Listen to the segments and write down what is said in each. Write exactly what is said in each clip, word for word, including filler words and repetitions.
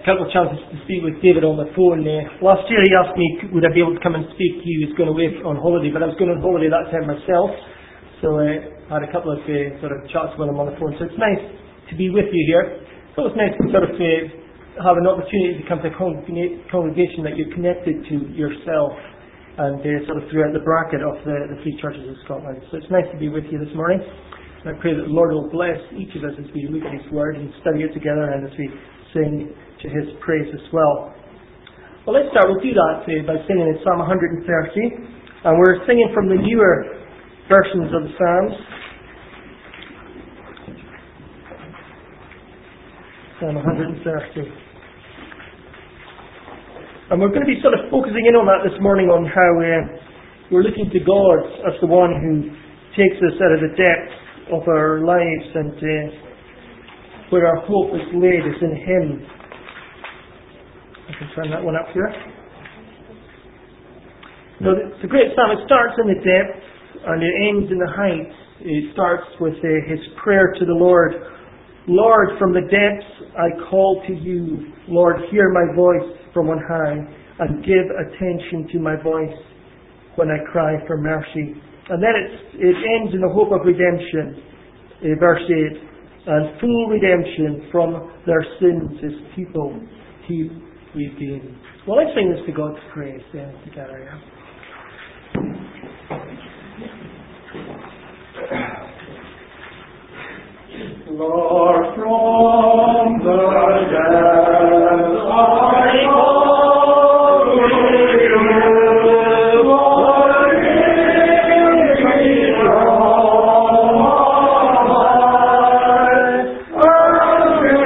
couple of chances to speak with David on the phone. Uh, last year he asked me would I be able to come and speak. He was going away on holiday, but I was going on holiday that time myself. So uh, I had a couple of uh, sort of chats with him on the phone. So it's nice to be with you here. So it's nice to sort of uh, have an opportunity to come to a congregation that you're connected to yourself and uh, sort of throughout the bracket of the, the three churches of Scotland. So it's nice to be with you this morning. And I pray that the Lord will bless each of us as we look at His Word and study it together and as we sing to His praise as well. Well, let's start. We'll do that uh, by singing in Psalm one hundred thirty. And we're singing from the newer versions of the Psalms. Psalm one hundred thirty. And we're going to be sort of focusing in on that this morning, on how uh, we're looking to God as the one who takes us out of the depths of our lives, and uh, where our hope is laid is in Him. I can turn that one up here. No, it's a great psalm. It starts in the depths and it ends in the heights. It starts with uh, his prayer to the Lord. Lord, from the depths I call to you. Lord, hear my voice from on high and give attention to my voice when I cry for mercy. And then it's, it ends in the hope of redemption. Uh, verse eight. And full redemption from their sins is people He redeemed. Well, let's sing this to God's praise then together. Yeah? Lord, from the depths I call to you, Lord, give me from high, and give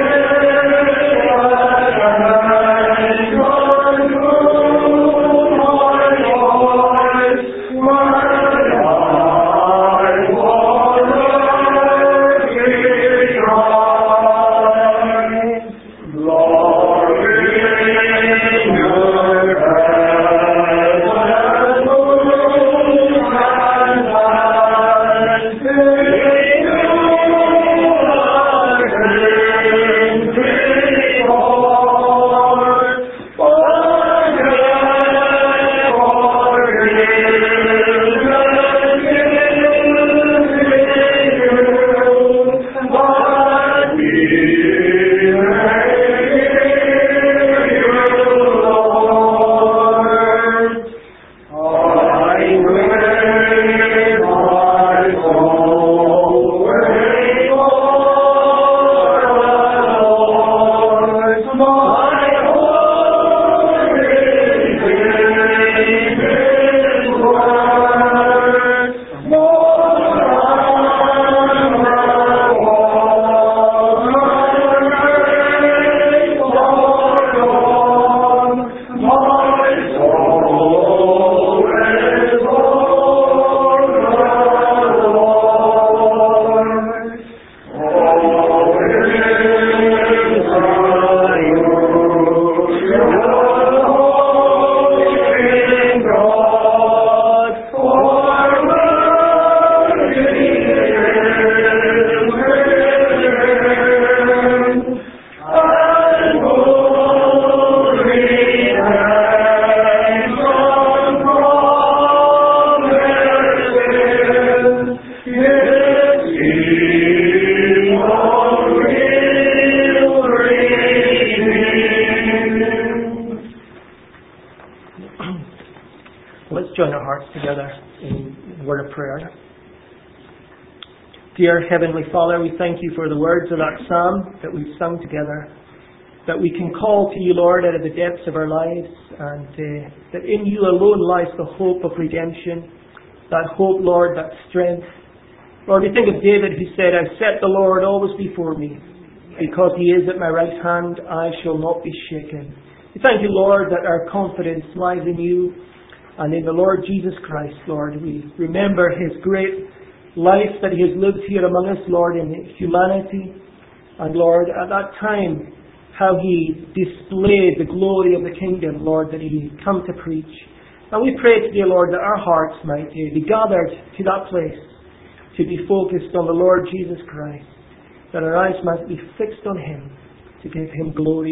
Dear Heavenly Father, we thank you for the words of that psalm that we've sung together, that we can call to you, Lord, out of the depths of our lives, and uh, that in you alone lies the hope of redemption, that hope, Lord, that strength. Lord, we think of David who said, I've set the Lord always before me, because he is at my right hand, I shall not be shaken. We thank you, Lord, that our confidence lies in you and in the Lord Jesus Christ, Lord. We remember his great life that he has lived here among us, Lord, in humanity. And Lord, at that time, how he displayed the glory of the kingdom, Lord, that he come to preach. And we pray today, Lord, that our hearts might be gathered to that place, to be focused on the Lord Jesus Christ, that our eyes might be fixed on him, to give him glory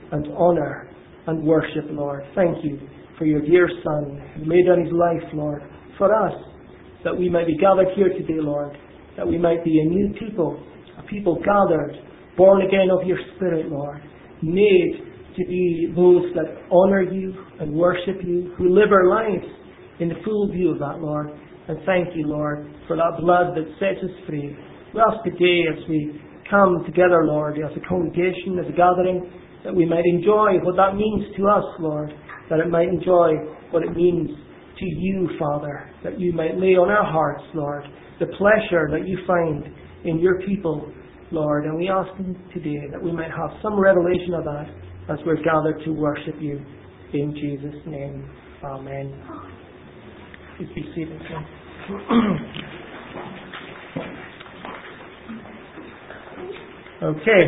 and honour and worship, Lord. Thank you for your dear Son who laid down his life, Lord, for us, that we might be gathered here today, Lord, that we might be a new people, a people gathered, born again of your Spirit, Lord, made to be those that honour you and worship you, who live our lives in the full view of that, Lord. And thank you, Lord, for that blood that sets us free. We ask today as we come together, Lord, as a congregation, as a gathering, that we might enjoy what that means to us, Lord, that it might enjoy what it means to you, Father, that you might lay on our hearts, Lord, the pleasure that you find in your people, Lord. And we ask today that we might have some revelation of that as we're gathered to worship you. In Jesus' name, amen. Please be seated. Okay.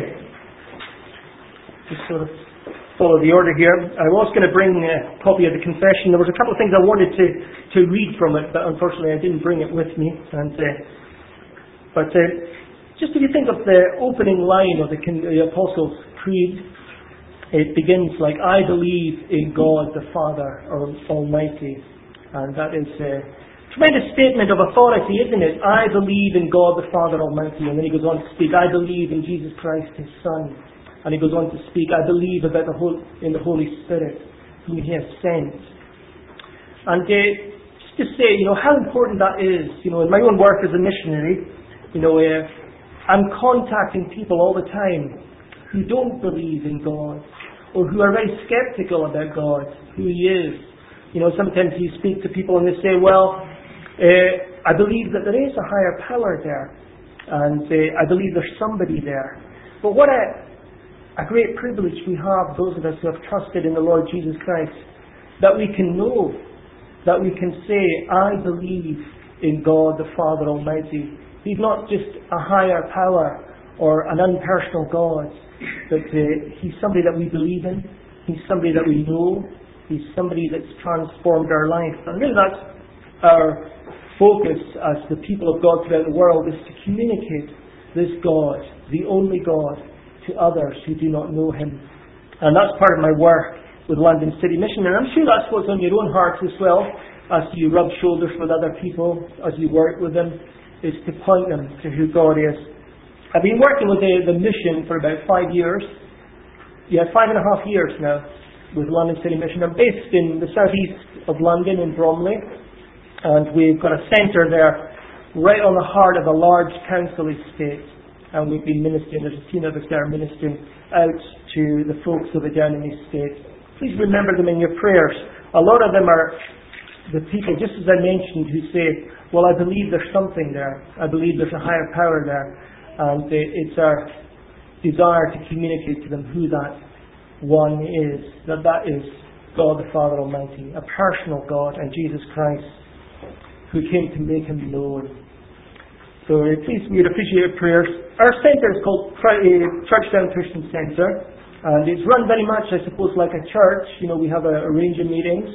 Just sort of follow the order here. I was going to bring a copy of the confession. There was a couple of things I wanted to, to read from it, but unfortunately I didn't bring it with me. And uh, But uh, just if you think of the opening line of the, the Apostles' Creed, it begins like, I believe in God the Father Almighty. And that is a tremendous statement of authority, isn't it? I believe in God the Father Almighty. And then he goes on to speak, I believe in Jesus Christ, his Son. And he goes on to speak, I believe about the whole, in the Holy Spirit, whom he has sent. And uh, just to say, you know, how important that is. You know, in my own work as a missionary, you know, uh, I'm contacting people all the time who don't believe in God, or who are very skeptical about God, who he is. You know, sometimes you speak to people and they say, well, uh, I believe that there is a higher power there, and uh, I believe there's somebody there. But what a, a great privilege we have, those of us who have trusted in the Lord Jesus Christ, that we can know, that we can say, I believe in God the Father Almighty. He's not just a higher power or an impersonal God, but uh, he's somebody that we believe in. He's somebody that we know. He's somebody that's transformed our life. And really that's our focus as the people of God throughout the world, is to communicate this God, the only God, to others who do not know him. And that's part of my work with London City Mission. And I'm sure that's what's on your own hearts as well, as you rub shoulders with other people, as you work with them, is to point them to who God is. I've been working with the, the mission for about five years. Yeah, five and a half years now with London City Mission. I'm based in the southeast of London in Bromley, and we've got a centre there right on the heart of a large council estate. And we've been ministering, there's a team of us there ministering out to the folks who are down in the estate. Please remember them in your prayers. A lot of them are the people, just as I mentioned, who say, well, I believe there's something there. I believe there's a higher power there. And it's our desire to communicate to them who that one is. That that is God the Father Almighty, a personal God, and Jesus Christ, who came to make him known. So uh, please, we'd appreciate your prayers. Our centre is called Churchdown Christian Centre, and it's run very much, I suppose, like a church. You know, we have a, a range of meetings,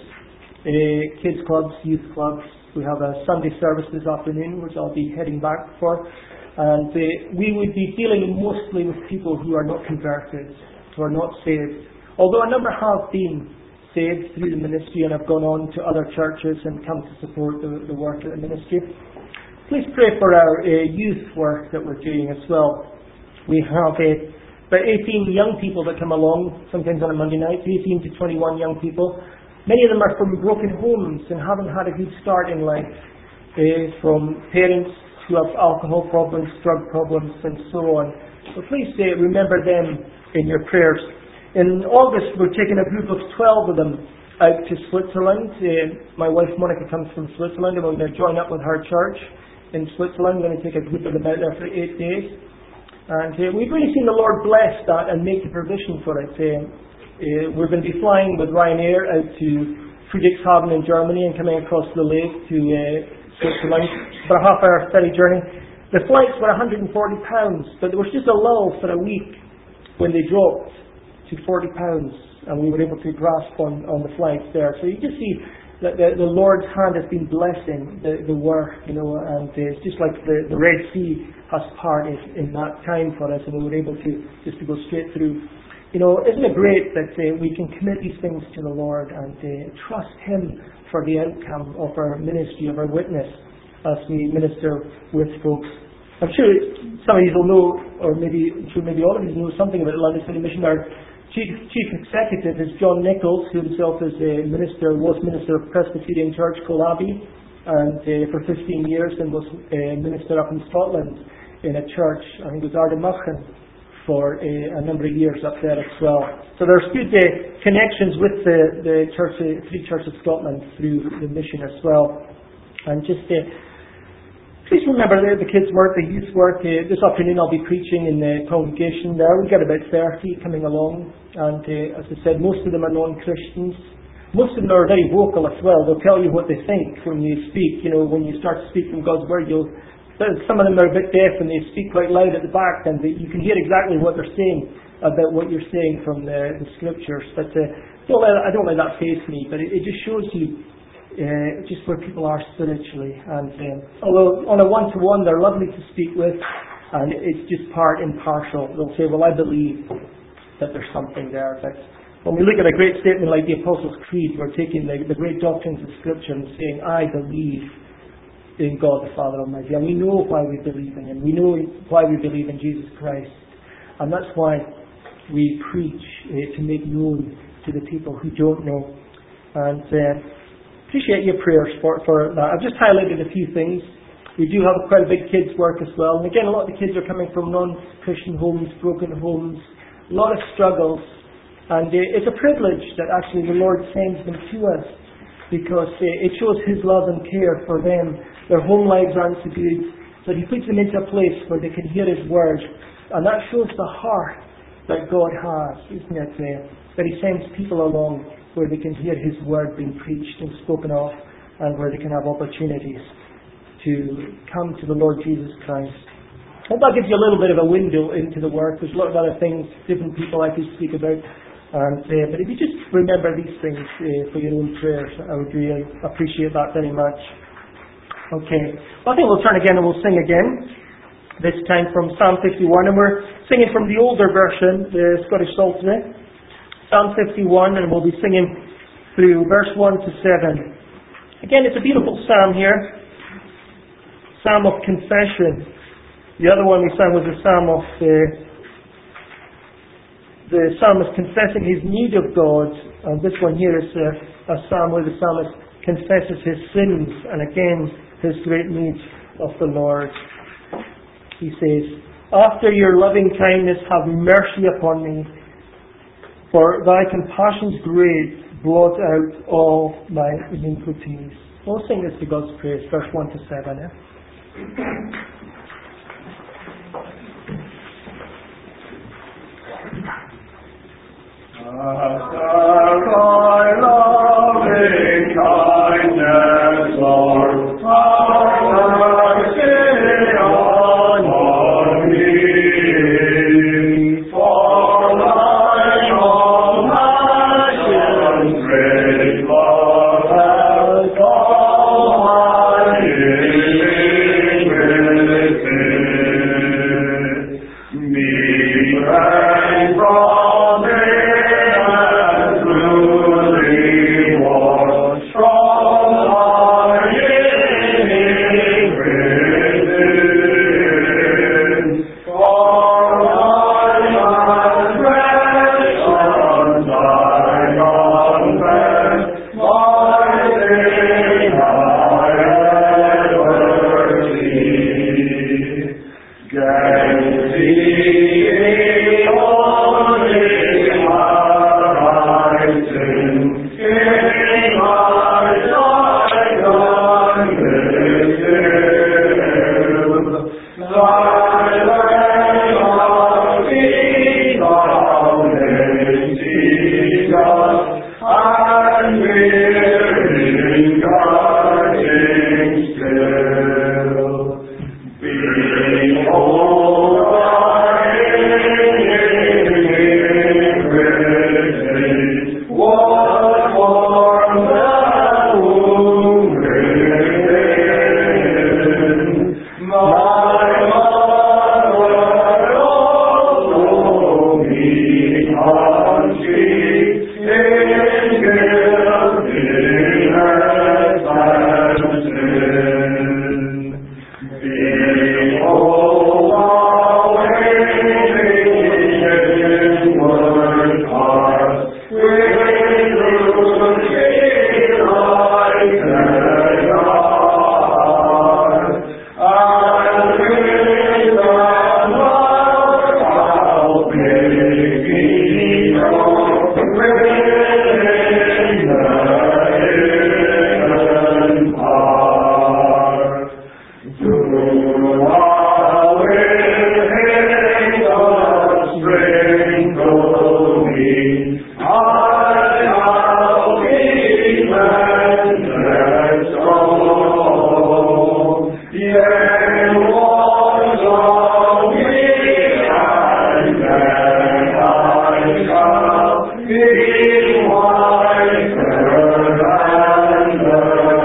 uh, kids clubs, youth clubs. We have a Sunday service this afternoon, which I'll be heading back for. And uh, we would be dealing mostly with people who are not converted, who are not saved. Although a number have been saved through the ministry and have gone on to other churches and come to support the, the work of the ministry. Please pray for our uh, youth work that we're doing as well. We have uh, about eighteen young people that come along, sometimes on a Monday night, eighteen to twenty-one young people. Many of them are from broken homes and haven't had a good start in life, uh, from parents who have alcohol problems, drug problems, and so on. So please uh, remember them in your prayers. In August, we're taking a group of twelve of them out to Switzerland. Uh, my wife Monica comes from Switzerland, and we're going to join up with her church in Switzerland. We're going to take a group of them out there for eight days. And uh, we've really seen the Lord bless that and make the provision for it. Uh, uh, we're going to be flying with Ryanair out to Friedrichshafen in Germany and coming across the lake to uh, Switzerland. About a half hour ferry journey. The flights were one hundred forty pounds, but there was just a lull for a week when they dropped to forty pounds, and we were able to grasp on, on the flights there. So you just see that the, the Lord's hand has been blessing the, the work, you know, and uh, it's just like the, the Red Sea has parted in that time for us, and we were able to just to go straight through. You know, isn't it great that uh, we can commit these things to the Lord and uh, trust Him for the outcome of our ministry, of our witness, as we minister with folks. I'm sure some of you will know, or maybe, I'm sure maybe all of you know something about London City Mission. Our chief, chief executive is John Nichols, who himself is a minister, was minister of Presbyterian Church Collaby, and uh, for fifteen years, and was a minister up in Scotland in a church, I think it was Ardnamurchan, for a, a number of years up there as well. So there's good uh, connections with the, the Church, uh, Free Church of Scotland through the mission as well. And just uh, please remember the, the kids' work, the youth work. Uh, this afternoon I'll be preaching in the congregation there. We've got about thirty coming along, and uh, as I said, most of them are non-Christians. Most of them are very vocal as well. They'll tell you what they think when you speak. You know, when you start to speak from God's Word, you'll some of them are a bit deaf and they speak quite loud at the back, and they, you can hear exactly what they're saying about what you're saying from the, the Scriptures. But uh, don't let, I don't let that faze me, but it, it just shows you uh, just where people are spiritually. And um, although on a one-to-one they're lovely to speak with, and it's just part impartial. They'll say, well, I believe that there's something there. But when we look at a great statement like the Apostles' Creed, we're taking the, the great doctrines of Scripture and saying, I believe in God the Father Almighty. And we know why we believe in Him. We know why we believe in Jesus Christ. And that's why we preach uh, to make known to the people who don't know. And uh, appreciate your prayers for, for that. I've just highlighted a few things. We do have quite a big kids' work as well. And again, a lot of the kids are coming from non-Christian homes, broken homes, a lot of struggles. And uh, it's a privilege that actually the Lord sends them to us, because uh, it shows His love and care for them. Their home lives aren't so good, but He puts them into a place where they can hear His Word. And that shows the heart that God has, isn't it? Uh, that He sends people along where they can hear His Word being preached and spoken of, and where they can have opportunities to come to the Lord Jesus Christ. I hope that gives you a little bit of a window into the work. There's a lot of other things, different people I could speak about. And, uh, but if you just remember these things uh, for your own prayers, I would really appreciate that very much. Okay, well, I think we'll turn again and we'll sing again, this time from Psalm fifty-one, and we're singing from the older version, the Scottish Psaltery, Psalm fifty-one, and we'll be singing through verse one to seven. Again, it's a beautiful psalm here, Psalm of Confession. The other one we sang was a psalm of uh, the psalmist confessing his need of God, and this one here is a, a psalm where the psalmist confesses his sins, and again his great need of the Lord. He says, after your loving kindness have mercy upon me, for thy compassion's great, blot out all my iniquities. We'll sing this to God's praise, verse one to seven. Eh? After thy loving kindness, Lord, have mercy on me. For thy compassion's great, blot out all my iniquities. me. I have been mended so. Yea, was of me, and then I shall be whiter than the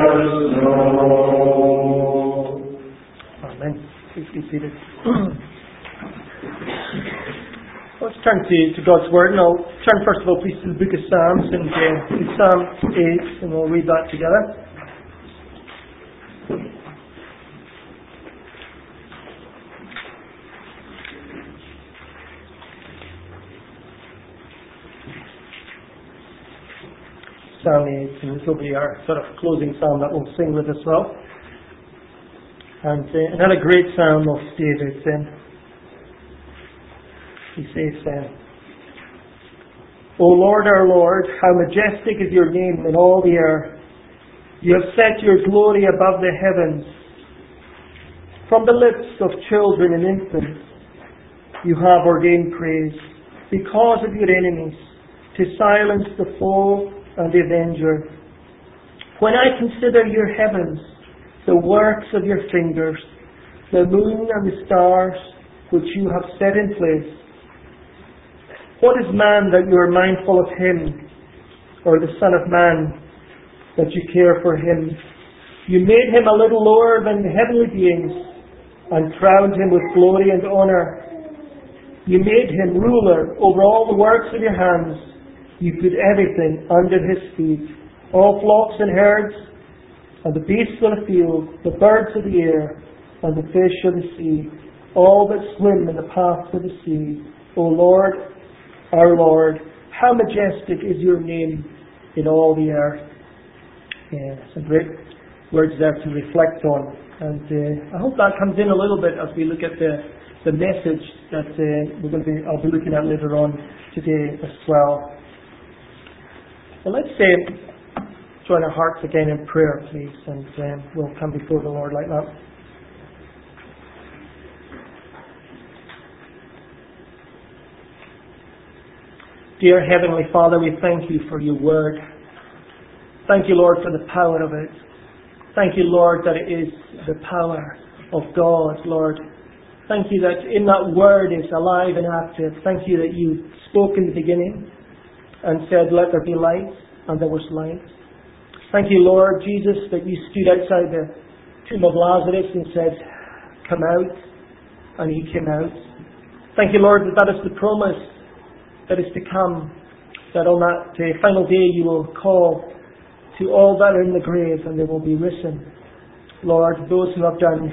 snow. Amen. Please be seated. Let's turn to, to God's Word, and I'll turn first of all, please, to the book of Psalms, and uh, to Psalm eight, and we'll read that together. Psalm eight, and this will be our sort of closing psalm that we'll sing with as well. And uh, another great psalm of David. Um, he says, uh, O Lord, our Lord, how majestic is your name in all the earth. You have set your glory above the heavens. From the lips of children and infants you have ordained praise, because of your enemies, to silence the foe and the avenger. When I consider your heavens, the works of your fingers, the moon and the stars which you have set in place. What is man that you are mindful of him, or the Son of Man that you care for him? You made him a little lower than the heavenly beings, and crowned him with glory and honour. You made him ruler over all the works of your hands. You put everything under his feet, all flocks and herds, and the beasts of the field, the birds of the air, and the fish of the sea, all that swim in the paths of the sea. O Lord, our Lord, how majestic is your name in all the earth. Yeah, some great words there to reflect on. And uh, I hope that comes in a little bit as we look at the, the message that uh, we're going to be, I'll be looking at later on today as well. Well, let's say, join our hearts again in prayer, please, and um, we'll come before the Lord like that. Dear Heavenly Father, we thank you for your word. Thank you, Lord, for the power of it. Thank you, Lord, that it is the power of God, Lord. Thank you that in that word is alive and active. Thank you that you spoke in the beginning and said, let there be light, and there was light. Thank you, Lord Jesus, that you stood outside the tomb of Lazarus and said, come out, and he came out. Thank you, Lord, that that is the promise that is to come, that on that uh, final day you will call to all that are in the grave and they will be risen. Lord, those who have done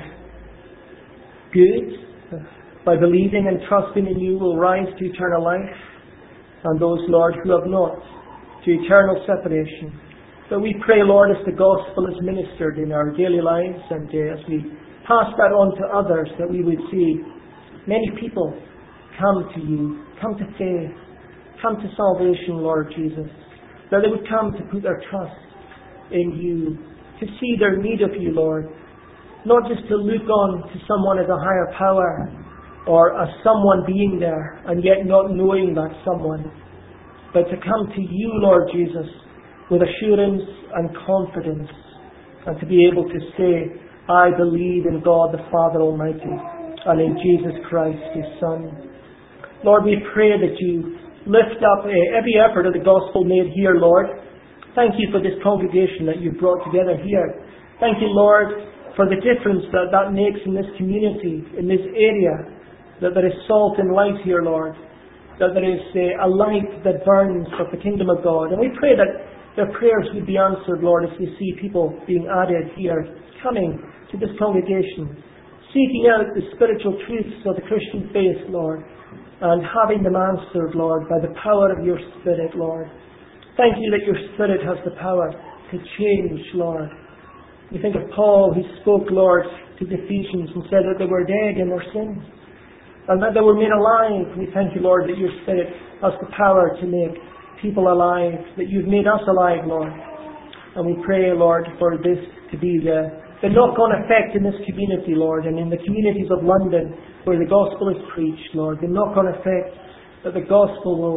good uh, by believing and trusting in you will rise to eternal life, and those, Lord, who have not, to eternal separation. But we pray, Lord, as the gospel is ministered in our daily lives and uh, as we pass that on to others, that we would see many people come to you, come to faith, come to salvation, Lord Jesus. That they would come to put their trust in you, to see their need of you, Lord. Not just to look on to someone as a higher power or as someone being there and yet not knowing that someone, but to come to you, Lord Jesus, with assurance and confidence, and to be able to say, I believe in God the Father Almighty and in Jesus Christ, His Son. Lord, we pray that you lift up uh, every effort of the gospel made here, Lord. Thank you for this congregation that you've brought together here. Thank you, Lord, for the difference that that makes in this community, in this area, that there is salt and light here, Lord, that there is uh, a light that burns of the kingdom of God. And we pray that their prayers would be answered, Lord, as we see people being added here, coming to this congregation, seeking out the spiritual truths of the Christian faith, Lord, and having them answered, Lord, by the power of your Spirit, Lord. Thank you that your Spirit has the power to change, Lord. We think of Paul, who spoke, Lord, to the Ephesians and said that they were dead in their sins and that they were made alive. We thank you, Lord, that your Spirit has the power to make people alive, that you've made us alive, Lord. And we pray, Lord, for this to be the, the knock-on effect in this community, Lord, and in the communities of London where the gospel is preached, Lord, the knock-on effect that the gospel will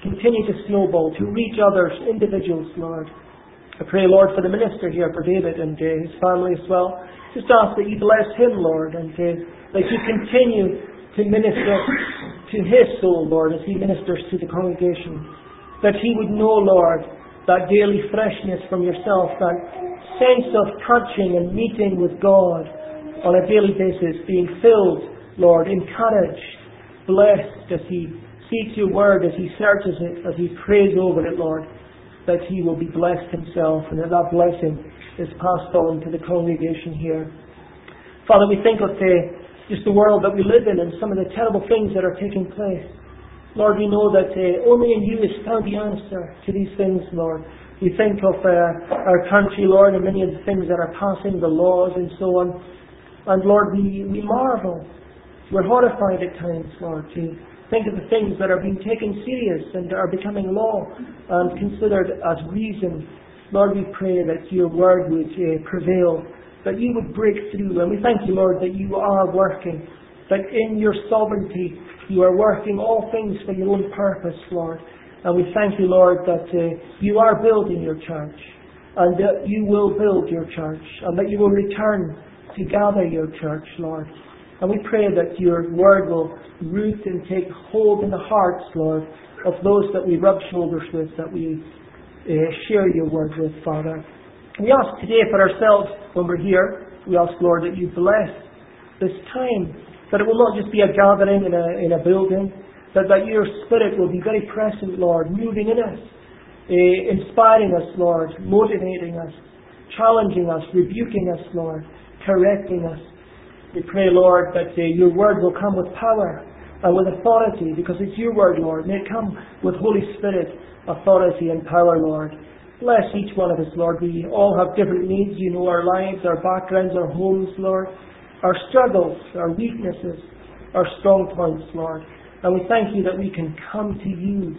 continue to snowball, to reach others, individuals, Lord. I pray, Lord, for the minister here, for David and uh, his family as well. Just ask that you bless him, Lord, and uh, that you continue to minister to his soul, Lord, as he ministers to the congregation. That he would know, Lord, that daily freshness from yourself, that sense of touching and meeting with God on a daily basis, being filled, Lord, encouraged, blessed as he seeks your word, as he searches it, as he prays over it, Lord, that he will be blessed himself, and that that blessing is passed on to the congregation here. Father, we think of the, just the world that we live in and some of the terrible things that are taking place. Lord, we know that uh, only in you is found the answer to these things, Lord. We think of uh, our country, Lord, and many of the things that are passing, the laws and so on. And Lord, we, we marvel. We're horrified at times, Lord, to think of the things that are being taken serious and are becoming law and considered as reason. Lord, we pray that your word would uh, prevail, that you would break through. And we thank you, Lord, that you are working, that in your sovereignty you are working all things for your own purpose, Lord. And we thank you, Lord, that uh, you are building your church, and that you will build your church, and that you will return to gather your church, Lord. And we pray that your word will root and take hold in the hearts, Lord, of those that we rub shoulders with, that we uh, share your word with, Father. We ask today for ourselves when we're here, we ask, Lord, that you bless this time, that it will not just be a gathering in a, in a building, that, that your Spirit will be very present, Lord, moving in us, uh, inspiring us, Lord, motivating us, challenging us, rebuking us, Lord, correcting us. We pray, Lord, that uh, your word will come with power and with authority, because it's your word, Lord. May it come with Holy Spirit, authority and power, Lord. Bless each one of us, Lord. We all have different needs. You know our lives, our backgrounds, our homes, Lord, our struggles, our weaknesses, our strong points, Lord. And we thank you that we can come to you,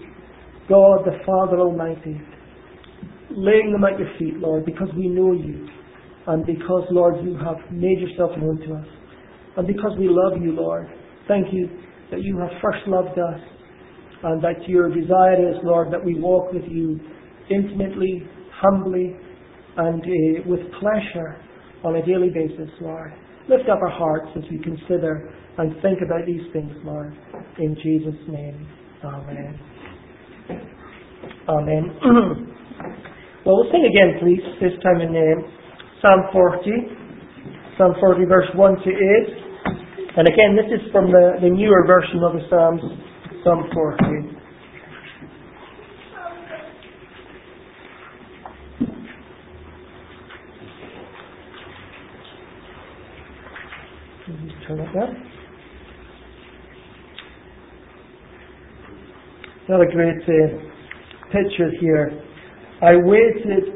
God the Father Almighty, laying them at your feet, Lord, because we know you, and because, Lord, you have made yourself known to us, and because we love you, Lord. Thank you that you have first loved us, and that your desire is, Lord, that we walk with you intimately, humbly, and uh, with pleasure on a daily basis, Lord. Lift up our hearts as we consider and think about these things, Lord. In Jesus' name, amen. Amen. Well, we'll sing again, please, this time in uh, Psalm forty. Psalm forty, verse one to eight. And again, this is from the, the newer version of the Psalms, Psalm forty. Turn it up. Another great uh, picture here. I waited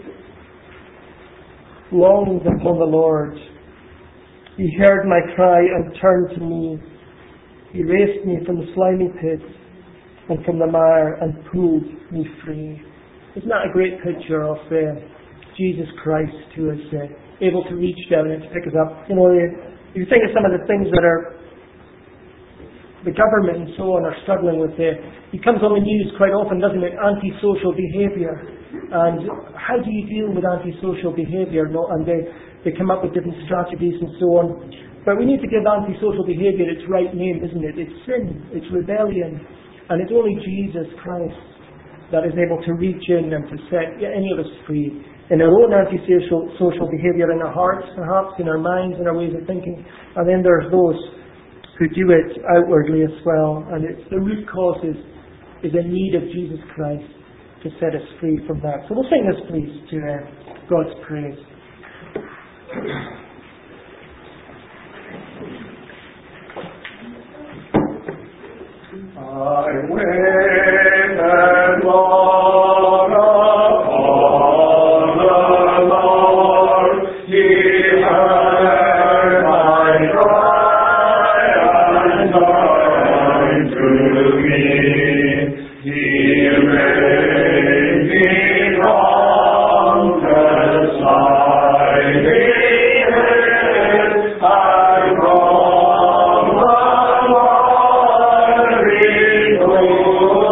long upon the Lord. He heard my cry and turned to me. He raised me from the slimy pit and from the mire and pulled me free. Isn't that a great picture of uh, Jesus Christ, who is uh, able to reach down and to pick us up? You know, uh, if you think of some of the things that are the government and so on are struggling with there. It comes on the news quite often, doesn't it? Antisocial behaviour. And how do you deal with antisocial behaviour? And they, they come up with different strategies and so on. But we need to give antisocial behaviour its right name, isn't it? It's sin, it's rebellion. And it's only Jesus Christ that is able to reach in and to set any of us free in our own antisocial social behaviour, in our hearts, perhaps, in our minds, in our ways of thinking. And then there's those who do it outwardly as well. And it's the root cause is, is a need of Jesus Christ to set us free from that. So we'll sing this, please, to uh, God's praise. I wait and long upon the Lord. He heard my cry and turned to me. He raised me from the slimy pit and from the miry pool.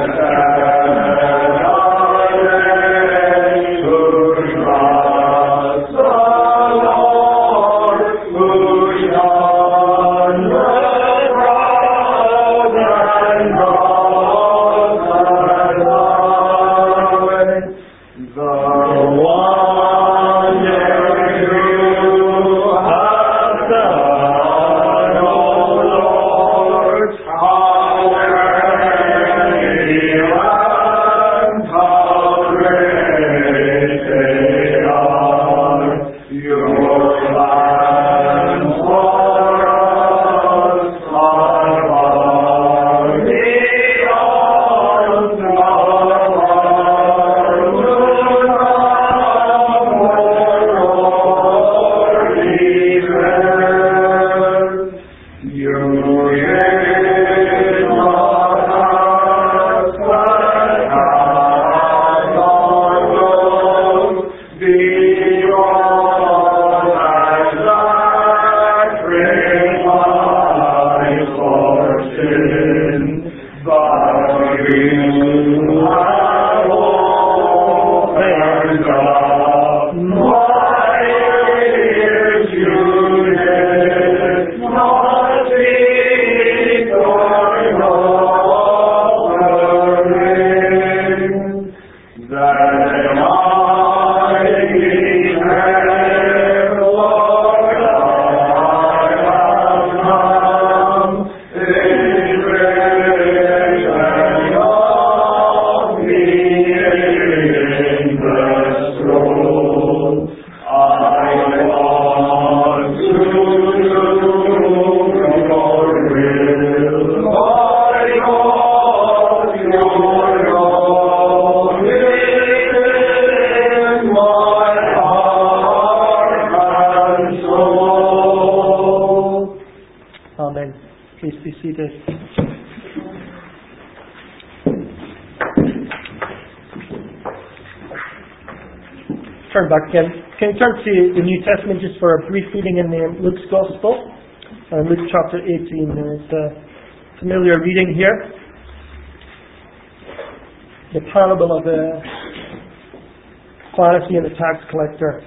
Turn back again. Can you turn to the New Testament just for a brief reading in the Luke's Gospel? Uh, Luke chapter eighteen. It's a familiar reading here. The parable of the Pharisee and the tax collector.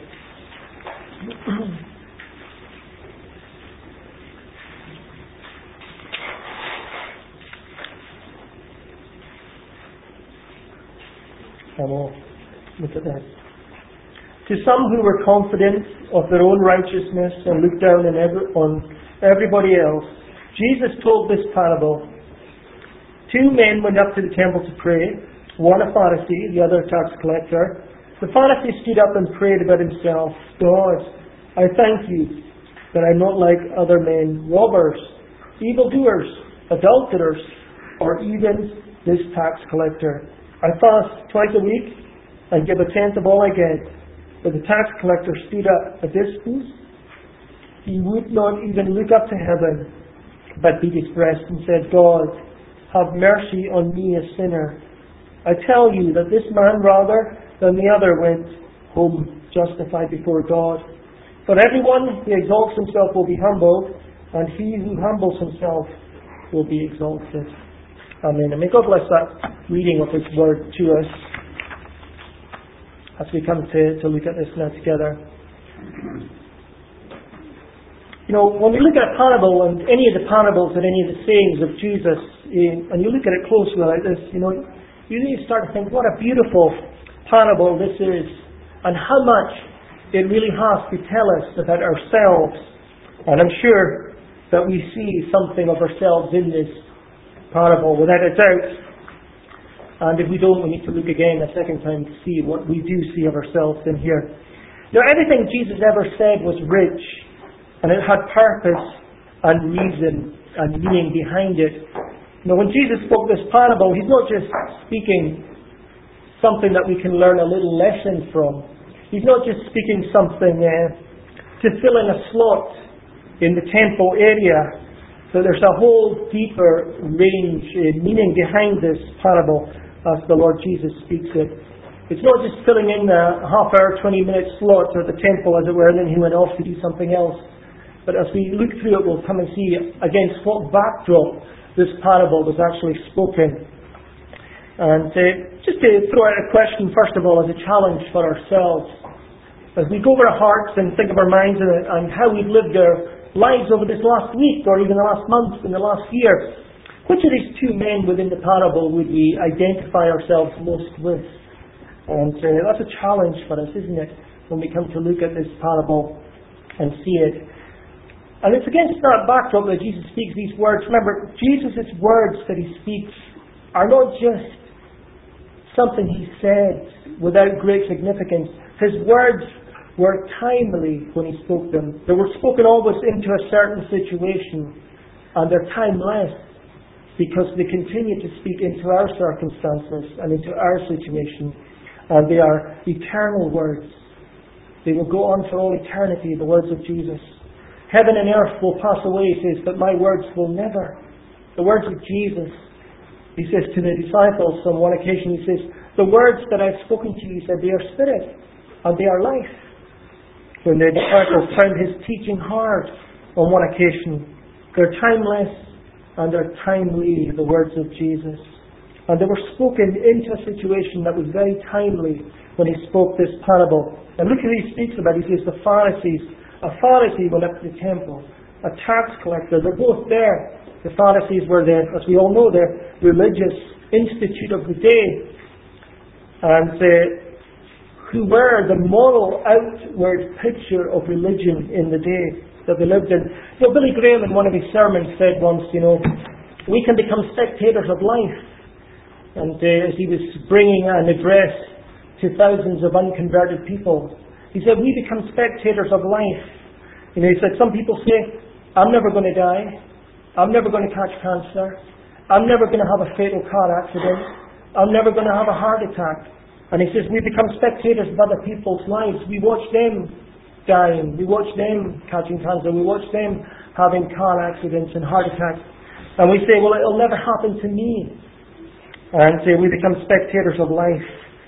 And we'll look at that. To some who were confident of their own righteousness and looked down on, every, on everybody else, Jesus told this parable. Two men went up to the temple to pray, one a Pharisee, the other a tax collector. The Pharisee stood up and prayed about himself, God, I thank you that I'm not like other men, robbers, evildoers, adulterers, or even this tax collector. I fast twice a week and give a tenth of all I get. But the tax collector stood up a distance. He would not even look up to heaven, but beat his breast and said, God, have mercy on me, a sinner. I tell you that this man rather than the other went home justified before God. For everyone who exalts himself will be humbled, and he who humbles himself will be exalted. Amen. And may God bless that reading of His Word to us as we come to, to look at this now together. You know, when we look at a parable, and any of the parables and any of the sayings of Jesus, and you look at it closely like this, you know, you need to start to think, what a beautiful parable this is, and how much it really has to tell us about ourselves. And I'm sure that we see something of ourselves in this parable, without a doubt. And if we don't, we need to look again a second time to see what we do see of ourselves in here. Now, everything Jesus ever said was rich, and it had purpose and reason and meaning behind it. Now, when Jesus spoke this parable, He's not just speaking something that we can learn a little lesson from. He's not just speaking something uh, to fill in a slot in the temple area. So there's a whole deeper range, uh, meaning behind this parable as the Lord Jesus speaks it. It's not just filling in a half hour, twenty minute slot at the temple, as it were, and then He went off to do something else. But as we look through it, we'll come and see against what backdrop this parable was actually spoken. And uh, just to throw out a question, first of all, as a challenge for ourselves, as we go over our hearts and think of our minds and, and how we've lived our lives over this last week, or even the last month and the last year, which of these two men within the parable would we identify ourselves most with? And uh, that's a challenge for us, isn't it, when we come to look at this parable and see it. And it's against that backdrop that Jesus speaks these words. Remember, Jesus' words that he speaks are not just something he said without great significance. His words were timely when he spoke them. They were spoken always into a certain situation, and they're timeless because they continue to speak into our circumstances and into our situation. And they are eternal words. They will go on for all eternity, the words of Jesus. Heaven and earth will pass away, he says, but my words will never. The words of Jesus. He says to the disciples on one occasion, he says, the words that I've spoken to you, he said, they are spirit and they are life. When the disciples found his teaching hard on one occasion, they're timeless and they're timely, the words of Jesus. And they were spoken into a situation that was very timely when he spoke this parable. And look at what he speaks about. He says the Pharisees, a Pharisee went up to the temple, a tax collector, they're both there. The Pharisees were the, as we all know, the religious institute of the day, and uh, who were the moral outward picture of religion in the day that they lived in. You know, Billy Graham in one of his sermons said once, you know, we can become spectators of life. And uh, as he was bringing an address to thousands of unconverted people, he said, we become spectators of life. You know, he said, some people say, I'm never going to die. I'm never going to catch cancer. I'm never going to have a fatal car accident. I'm never going to have a heart attack. And he says, we become spectators of other people's lives. We watch them dying. We watch them catching cancer. We watch them having car accidents and heart attacks. And we say, well, it'll never happen to me. And uh, we become spectators of life.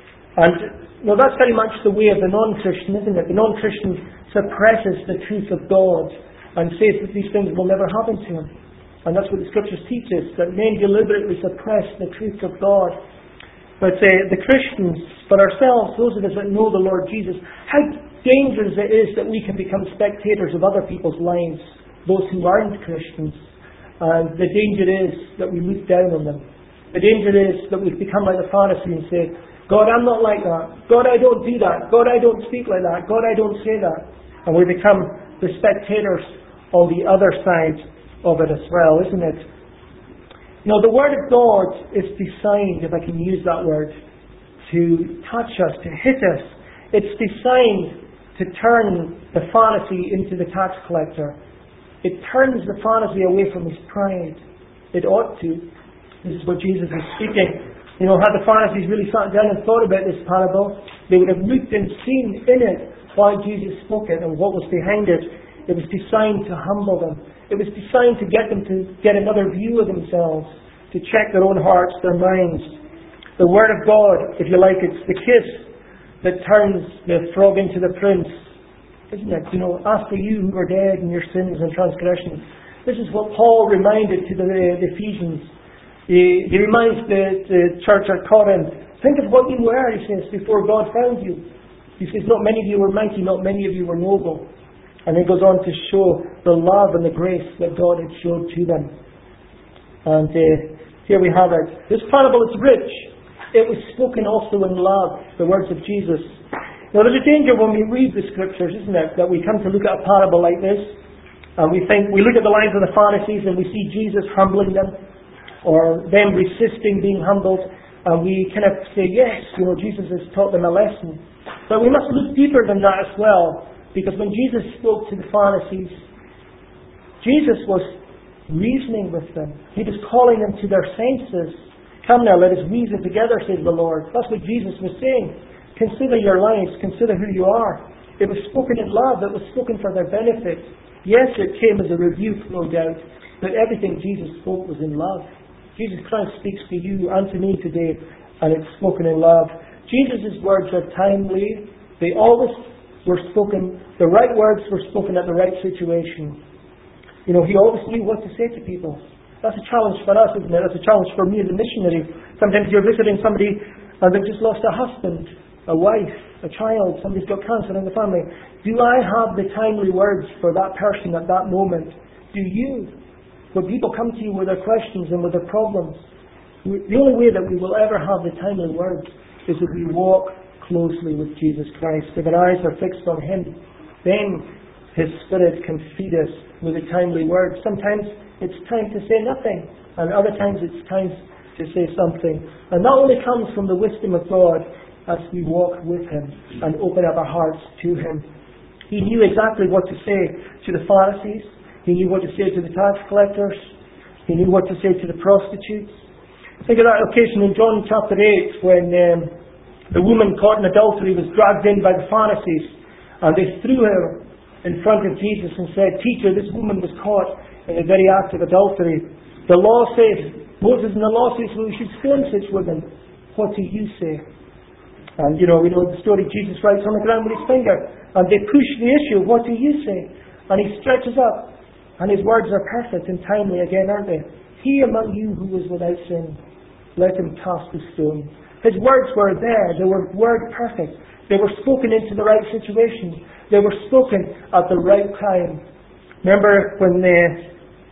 And well, that's very much the way of the non-Christian, isn't it? The non-Christian suppresses the truth of God and says that these things will never happen to him. And that's what the Scriptures teach us, that men deliberately suppress the truth of God. But uh, the Christians, for ourselves, those of us that know the Lord Jesus, how dangerous it is that we can become spectators of other people's lives, those who aren't Christians. And the danger is that we look down on them. The danger is that we've become like the Pharisee and say, God, I'm not like that. God, I don't do that. God, I don't speak like that. God, I don't say that. And we become the spectators on the other side of it as well, isn't it? You know, the Word of God is designed, if I can use that word, to touch us, to hit us. It's designed to turn the Pharisee into the tax collector. It turns the Pharisee away from his pride. It ought to. This is what Jesus is speaking. You know, had the Pharisees really sat down and thought about this parable, they would have looked and seen in it why Jesus spoke it and what was behind it. It was designed to humble them. It was designed to get them to get another view of themselves, to check their own hearts, their minds. The Word of God, if you like, it's the kiss that turns the frog into the prince, isn't it? You know, after you who were dead in your sins and transgressions. This is what Paul reminded to the, the Ephesians. He, he reminds the, the church at Corinth, think of what you were, he says, before God found you. He says, not many of you were mighty, not many of you were noble. And he goes on to show the love and the grace that God had showed to them. And uh, here we have it. This parable is rich. It was spoken also in love, the words of Jesus. Now there's a danger when we read the Scriptures, isn't it, that we come to look at a parable like this, and we think, we look at the lives of the Pharisees and we see Jesus humbling them, or them resisting being humbled, and we kind of say, yes, you know, Jesus has taught them a lesson. But we must look deeper than that as well, because when Jesus spoke to the Pharisees, Jesus was reasoning with them. He was calling them to their senses. Come now, let us reason together, says the Lord. That's what Jesus was saying. Consider your lives, consider who you are. It was spoken in love, it was spoken for their benefit. Yes, it came as a rebuke, no doubt, but everything Jesus spoke was in love. Jesus Christ speaks to you and to me today, and it's spoken in love. Jesus' words are timely. They always were spoken, the right words were spoken at the right situation. You know, he always knew what to say to people. That's a challenge for us, isn't it? That's a challenge for me as a missionary. Sometimes you're visiting somebody and they've just lost a husband, a wife, a child, somebody's got cancer in the family. Do I have the timely words for that person at that moment? Do you? When people come to you with their questions and with their problems, the only way that we will ever have the timely words is if we walk closely with Jesus Christ. If our eyes are fixed on Him, then His Spirit can feed us with a timely word. Sometimes it's time to say nothing, and other times it's time to say something. And that only comes from the wisdom of God as we walk with Him and open up our hearts to Him. He knew exactly what to say to the Pharisees. He knew what to say to the tax collectors. He knew what to say to the prostitutes. Think of that occasion in John chapter eight when um, the woman caught in adultery was dragged in by the Pharisees, and they threw her in front of Jesus and said, "Teacher, this woman was caught in the very act of adultery. The law says, Moses and the law says we should stone such women. What do you say?" And you know, we know the story. Jesus writes on the ground with his finger, and they push the issue. What do you say? And he stretches up, and his words are perfect and timely again, aren't they? He among you who is without sin, let him cast the stone. His words were there. They were word perfect. They were spoken into the right situation. They were spoken at the right time. Remember when they...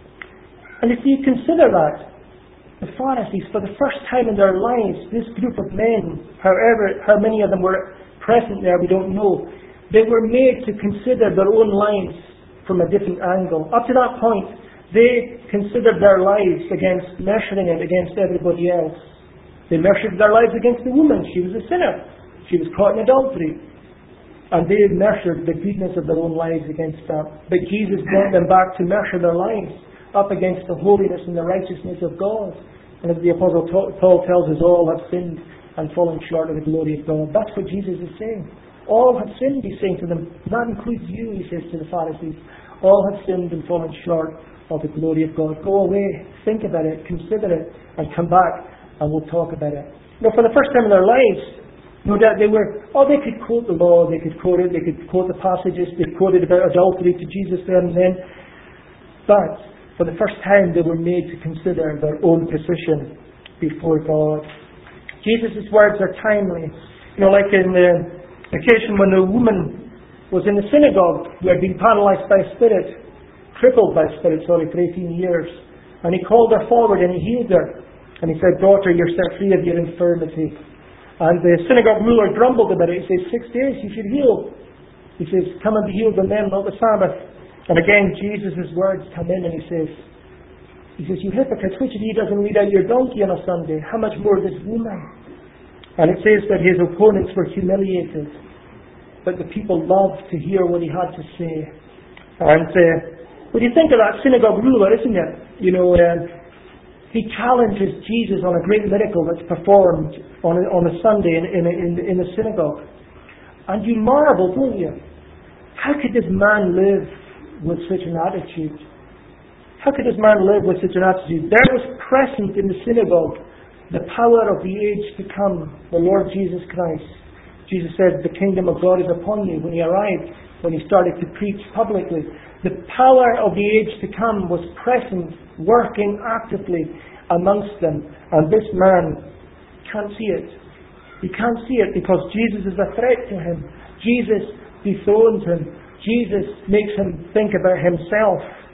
And if you consider that, the Pharisees, for the first time in their lives, this group of men, however, how many of them were present there, we don't know, they were made to consider their own lives from a different angle. Up to that point, they considered their lives against, measuring it against everybody else. They measured their lives against the woman. She was a sinner. She was caught in adultery. And they measured the goodness of their own lives against that. But Jesus brought them back to measure their lives up against the holiness and the righteousness of God. And as the Apostle Paul tells us, all have sinned and fallen short of the glory of God. That's what Jesus is saying. All have sinned, he's saying to them. That includes you, he says to the Pharisees. All have sinned and fallen short of the glory of God. Go away, think about it, consider it, and come back, and we'll talk about it. Now, for the first time in their lives, no doubt they were, oh, they could quote the law, they could quote it, they could quote the passages, they quoted about adultery to Jesus then and then. But for the first time, they were made to consider their own position before God. Jesus' words are timely. You know, like in the occasion when the woman was in the synagogue who had been paralyzed by a spirit, crippled by a spirit, sorry, for eighteen years. And he called her forward and he healed her. And he said, "Daughter, you're set free of your infirmity." And the synagogue ruler grumbled about it. He says, six days you should heal. He says, "Come and be healed on them, not the Sabbath." And again, Jesus' words come in and he says, He says, "You hypocrites, which of you doesn't lead out your donkey on a Sunday? How much more this woman?" And it says that his opponents were humiliated. But the people loved to hear what he had to say. And uh, when you think of that synagogue ruler, isn't it? You know, uh, he challenges Jesus on a great miracle that's performed on a, on a Sunday in, in, in, in the synagogue. And you marvel, don't you? How could this man live with such an attitude? How could this man live with such an attitude? There was present in the synagogue the power of the age to come, the Lord Jesus Christ. Jesus said, "The kingdom of God is upon you." When he arrived, when he started to preach publicly, the power of the age to come was present, working actively amongst them. And this man can't see it. He can't see it because Jesus is a threat to him. Jesus dethrones him. Jesus makes him think about himself.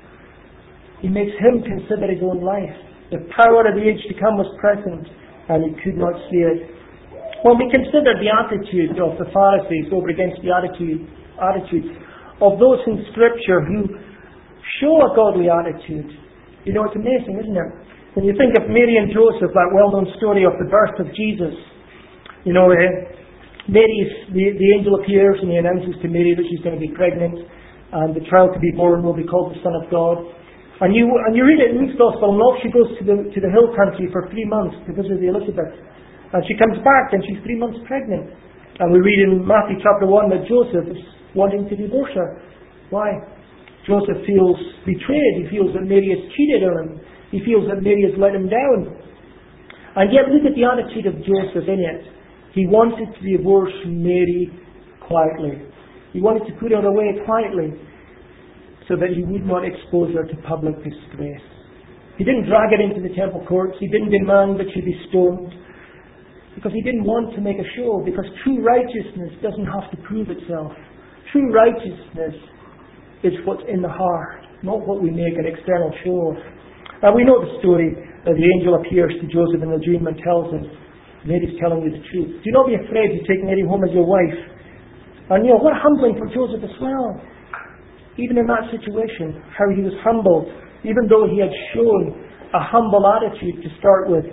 He makes him consider his own life. The power of the age to come was present, and he could not see it. When we consider the attitude of the Pharisees over against the attitude, attitudes of those in Scripture who show a godly attitude, you know, it's amazing, isn't it? When you think of Mary and Joseph, that well-known story of the birth of Jesus, you know, uh, Mary's, the, the angel appears and he announces to Mary that she's going to be pregnant, and the child to be born will be called the Son of God. And you and you read it in Luke's Gospel, and off she goes to the to the hill country for three months to visit Elizabeth. And she comes back and she's three months pregnant. And we read in Matthew chapter one that Joseph is wanting to divorce her. Why? Joseph feels betrayed. He feels that Mary has cheated on him. He feels that Mary has let him down. And yet look at the attitude of Joseph in it. He wanted to divorce Mary quietly. He wanted to put her away quietly so that he would not expose her to public disgrace. He didn't drag it into the temple courts. He didn't demand that she be stoned. Because he didn't want to make a show. Because true righteousness doesn't have to prove itself. True righteousness is what's in the heart, not what we make an external show of. Now we know the story that the angel appears to Joseph in a dream and tells him, Mary's telling you the truth. Do not be afraid to take Mary home as your wife. And you know, what humbling for Joseph as well. Even in that situation, how he was humbled, even though he had shown a humble attitude to start with.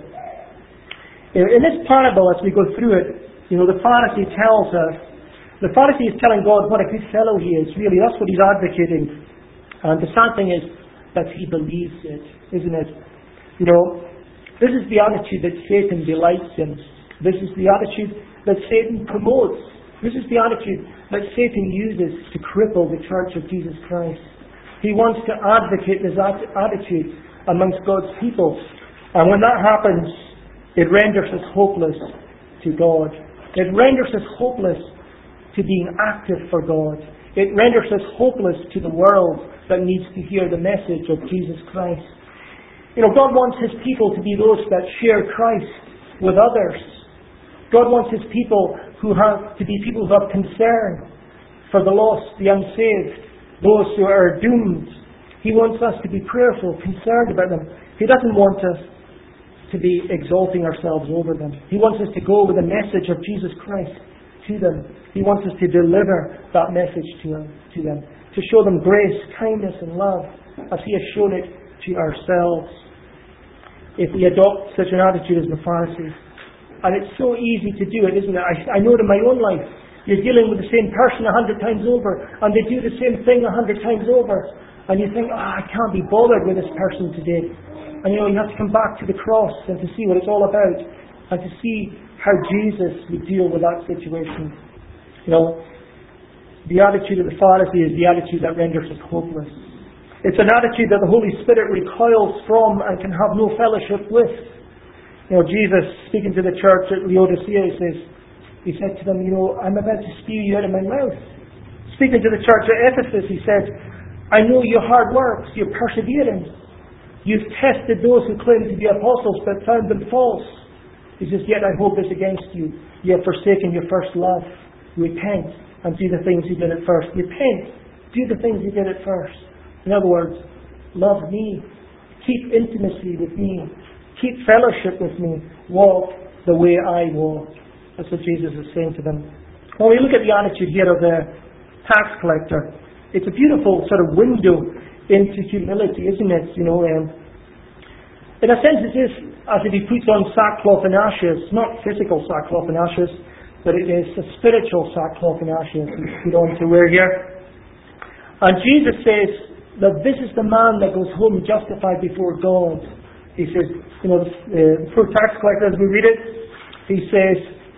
In this parable, as we go through it, you know, the Pharisee tells us, the Pharisee is telling God what a good fellow he is. Really, that's what he's advocating. And the sad thing is that he believes it, isn't it? You know, this is the attitude that Satan delights in. This is the attitude that Satan promotes. This is the attitude that Satan uses to cripple the Church of Jesus Christ. He wants to advocate this attitude amongst God's people. And when that happens, it renders us hopeless to God. It renders us hopeless to being active for God. It renders us hopeless to the world that needs to hear the message of Jesus Christ. You know, God wants His people to be those that share Christ with others. God wants His people who have to be people who have concern for the lost, the unsaved, those who are doomed. He wants us to be prayerful, concerned about them. He doesn't want us to be exalting ourselves over them. He wants us to go with the message of Jesus Christ to them. He wants us to deliver that message to them, to them, to show them grace, kindness and love as He has shown it to ourselves. If we adopt such an attitude as the Pharisees, and it's so easy to do it, isn't it? I, I know it in my own life. You're dealing with the same person a hundred times over, and they do the same thing a hundred times over, and you think, oh, I can't be bothered with this person today. And you know, you have to come back to the cross and to see what it's all about and to see how Jesus would deal with that situation. You know, the attitude of the Pharisee is the attitude that renders us hopeless. It's an attitude that the Holy Spirit recoils from and can have no fellowship with. You know, Jesus, speaking to the church at Laodicea, he says, he said to them, you know, I'm about to spew you out of my mouth. Speaking to the church at Ephesus, he said, I know your hard works, your perseverance. You've tested those who claim to be apostles but found them false. He says, yet I hold this against you. You have forsaken your first love. Repent and do the things you did at first. Repent. Do the things you did at first. In other words, love me. Keep intimacy with me. Keep fellowship with me. Walk the way I walk. That's what Jesus is saying to them. When we look at the attitude here of the tax collector, it's a beautiful sort of window into humility, isn't it? You know, um, in a sense it is as if he puts on sackcloth and ashes, not physical sackcloth and ashes, but it is a spiritual sackcloth and ashes he's put on to wear here. And Jesus says that this is the man that goes home justified before God. He says, you know, the poor tax collector, as we read it, he says,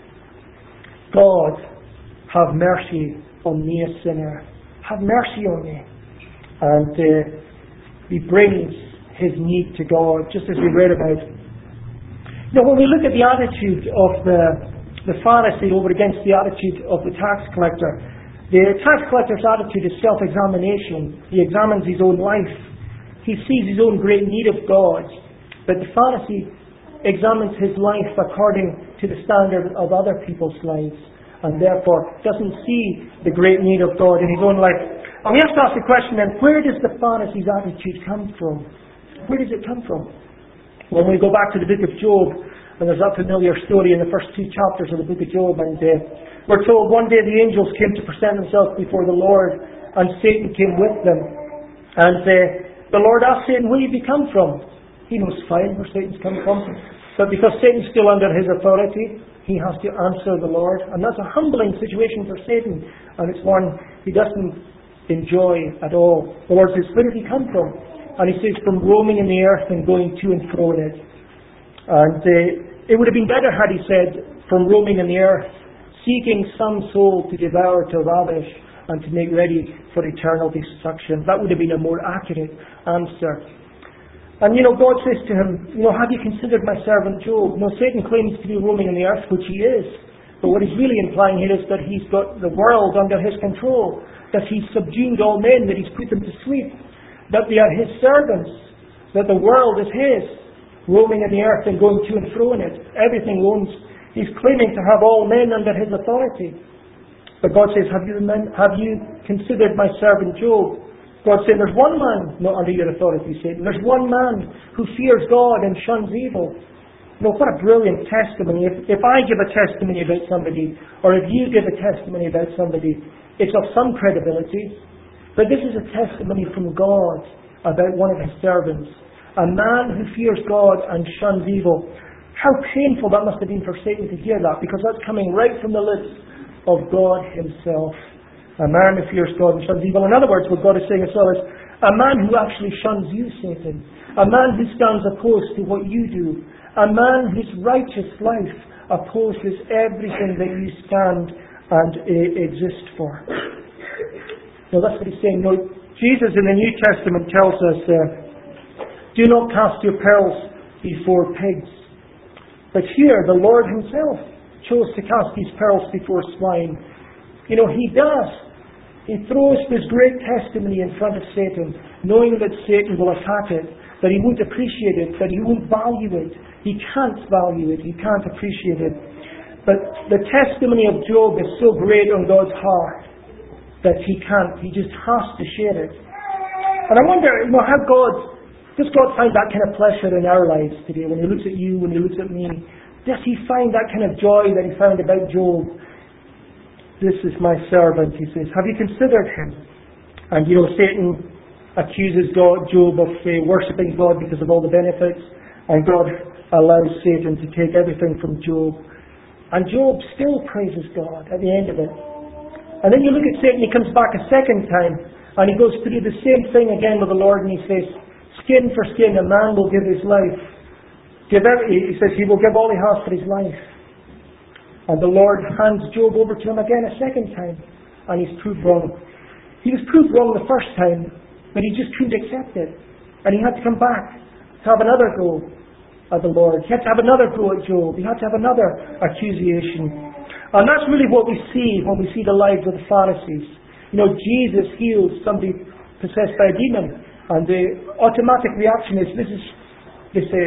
God, have mercy on me, a sinner. Have mercy on me. And uh, he brings his need to God, just as we read about. Now, when we look at the attitude of the, the Pharisee over against the attitude of the tax collector, the tax collector's attitude is self-examination. He examines his own life. He sees his own great need of God. But the Pharisee examines his life according to the standard of other people's lives, and therefore doesn't see the great need of God in his own life. And we have to ask the question then, where does the Pharisee's attitude come from? Where does it come from? When we go back to the book of Job, and there's that familiar story in the first two chapters of the book of Job, and uh, we're told one day the angels came to present themselves before the Lord, and Satan came with them. And uh, the Lord asked Satan, where have you come from? He knows fine where Satan's come from. But because Satan's still under his authority, he has to answer the Lord. And that's a humbling situation for Satan. And it's one he doesn't enjoy at all. The Lord says, where did he come from? And he says, from roaming in the earth and going to and fro in it. And uh, it would have been better had he said, from roaming in the earth, seeking some soul to devour, to ravish, and to make ready for eternal destruction. That would have been a more accurate answer. And you know, God says to him, you know, have you considered my servant Job? No, Satan claims to be roaming in the earth, which he is. But what he's really implying here is that he's got the world under his control, that he's subdued all men, that he's put them to sleep, that they are his servants, that the world is his, roaming in the earth and going to and fro in it. Everything owns. He's claiming to have all men under his authority. But God says, have you, have you considered my servant Job? God said, there's one man not under your authority, Satan. There's one man who fears God and shuns evil. You know, what a brilliant testimony. If, if I give a testimony about somebody, or if you give a testimony about somebody, it's of some credibility. But this is a testimony from God about one of his servants. A man who fears God and shuns evil. How painful that must have been for Satan to hear that, because that's coming right from the lips of God himself. A man who fears God and shuns evil. In other words, what God is saying as well is, a man who actually shuns you, Satan. A man who stands opposed to what you do. A man whose righteous life opposes everything that you stand and uh, exist for. Now that's what he's saying. Now, Jesus in the New Testament tells us, uh, do not cast your pearls before pigs. But here, the Lord himself chose to cast these pearls before swine. You know, he does. He throws this great testimony in front of Satan, knowing that Satan will attack it, that he won't appreciate it, that he won't value it. He can't value it. He can't appreciate it. But the testimony of Job is so great on God's heart that he can't. He just has to share it. And I wonder, you know, how God, does God find that kind of pleasure in our lives today? When he looks at you, when he looks at me, does he find that kind of joy that he found about Job? This is my servant, he says. Have you considered him? And you know, Satan accuses God, Job of uh, worshipping God because of all the benefits, and God allows Satan to take everything from Job. And Job still praises God at the end of it. And then you look at Satan, he comes back a second time, and he goes through the same thing again with the Lord, and he says, skin for skin, a man will give his life. Give every, he says he will give all he has for his life. And the Lord hands Job over to him again a second time, and he's proved wrong. He was proved wrong the first time, but he just couldn't accept it. And he had to come back to have another go at the Lord. He had to have another go at Job. He had to have another accusation. And that's really what we see when we see the lives of the Pharisees. You know, Jesus heals somebody possessed by a demon, and the automatic reaction is, this is, they say,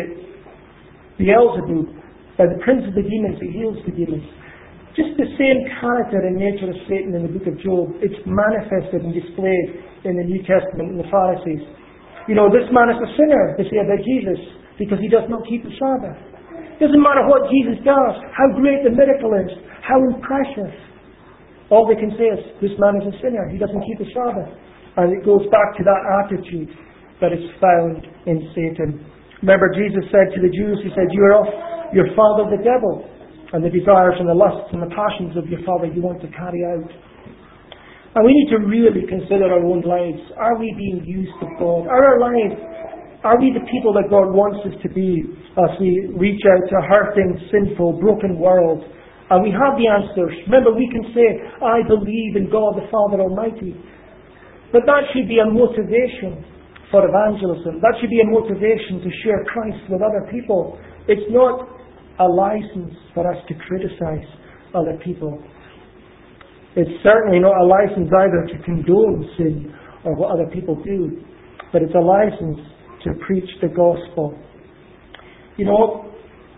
Beelzebub. By the prince of the demons, he heals the demons. Just the same character and nature of Satan in the book of Job, it's manifested and displayed in the New Testament in the Pharisees. You know, this man is a sinner, they say about Jesus, because he does not keep the Sabbath. It doesn't matter what Jesus does, how great the miracle is, how impressive. All they can say is, this man is a sinner, he doesn't keep the Sabbath. And it goes back to that attitude that is found in Satan. Remember, Jesus said to the Jews, he said, you are off your father the devil, and the desires and the lusts and the passions of your father you want to carry out. And we need to really consider our own lives. Are we being used of God? Are our lives, are we the people that God wants us to be as we reach out to a hurting, sinful, broken world? And we have the answers. Remember, we can say, I believe in God the Father Almighty. But that should be a motivation for evangelism. That should be a motivation to share Christ with other people. It's not a license for us to criticize other people. It's certainly not a license either to condone sin or what other people do, but it's a license to preach the gospel. You know,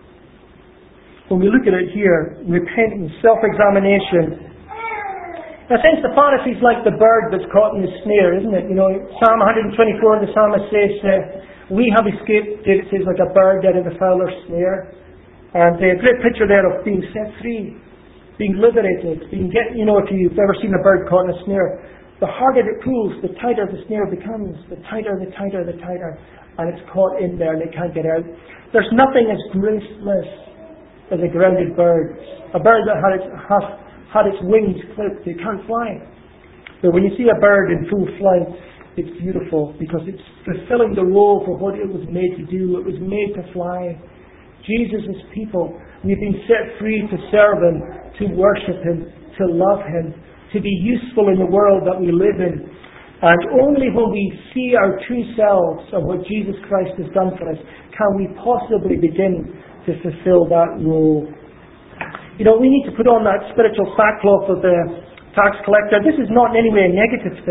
when we look at it here, repentance, self-examination. In a sense, the Pharisees like the bird that's caught in the snare, isn't it? You know, Psalm one twenty-four, the psalmist says, uh, we have escaped, David says, like a bird out of the fowler's snare. And a great picture there of being set free, being liberated, being get, you know, if you've ever seen a bird caught in a snare, the harder it pulls, the tighter the snare becomes, the tighter, the tighter, the tighter, and it's caught in there and it can't get out. There's nothing as graceless as a grounded bird. A bird that had its, has, had its wings clipped, it can't fly. But when you see a bird in full flight, it's beautiful because it's fulfilling the role for what it was made to do. It was made to fly. Jesus is people. We've been set free to serve Him, to worship Him, to love Him, to be useful in the world that we live in. And only when we see our true selves and what Jesus Christ has done for us can we possibly begin to fulfill that role. You know, we need to put on that spiritual sackcloth of the tax collector. This is not in any way a negative thing.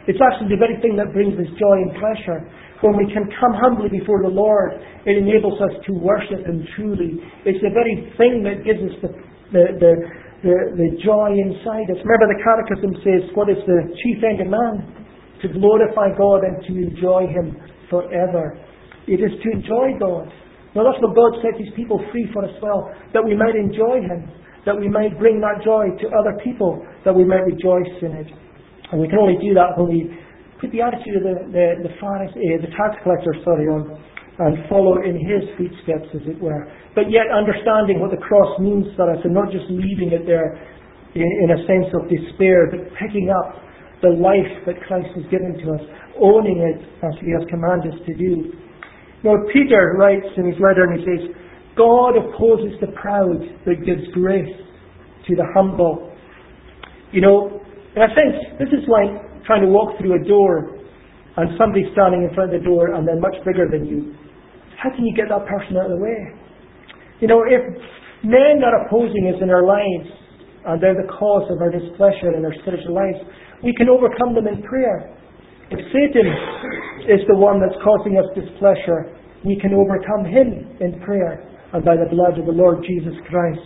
It's actually the very thing that brings us joy and pleasure. When we can come humbly before the Lord, it enables us to worship Him truly. It's the very thing that gives us the, the, the, the, the joy inside us. Remember, the Catechism says, what is the chief end of man? To glorify God and to enjoy Him forever. It is to enjoy God. Now that's what God set His people free for as well, that we might enjoy Him, that we might bring that joy to other people, that we might rejoice in it. And we can only do that when we put the attitude of the the, the, Pharisee, the tax collector sorry, on, and follow in his footsteps, as it were. But yet understanding what the cross means for us, and not just leaving it there in, in a sense of despair, but picking up the life that Christ has given to us, owning it as He has commanded us to do. Now Peter writes in his letter, and he says, God opposes the proud, but gives grace to the humble. You know, in a sense, this is like trying to walk through a door and somebody standing in front of the door and they're much bigger than you. How can you get that person out of the way? You know, if men are opposing us in our lives and they're the cause of our displeasure in our spiritual lives, we can overcome them in prayer. If Satan is the one that's causing us displeasure, we can overcome him in prayer and by the blood of the Lord Jesus Christ.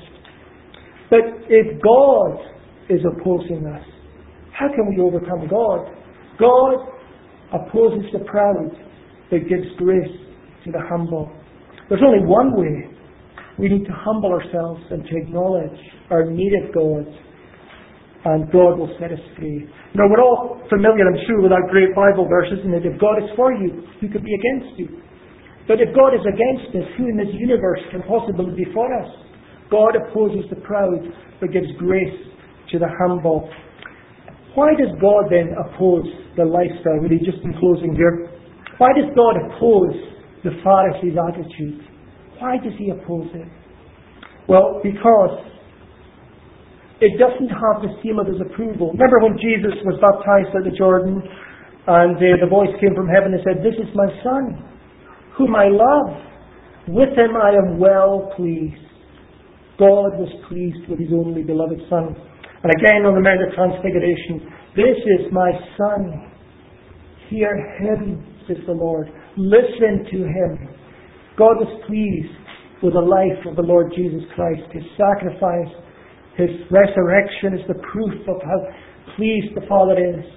But if God is opposing us, how can we overcome God? God opposes the proud, but gives grace to the humble. There's only one way. We need to humble ourselves and to acknowledge our need of God, and God will set us free. Now, we're all familiar, I'm sure, with that great Bible verse, isn't it? If God is for you, who could be against you? But if God is against us, who in this universe can possibly be for us? God opposes the proud, but gives grace to the humble. Why does God then oppose the lifestyle? Really, just in closing here, why does God oppose the Pharisees' attitude? Why does He oppose it? Well, because it doesn't have the seal of His approval. Remember when Jesus was baptized at the Jordan, and uh, the voice came from heaven and said, "This is my Son, whom I love. With Him I am well pleased." God was pleased with His only beloved Son. And again on the Mount of Transfiguration, "This is my Son. Hear Him," says the Lord. Listen to Him. God was pleased with the life of the Lord Jesus Christ. His sacrifice, His resurrection is the proof of how pleased the Father is.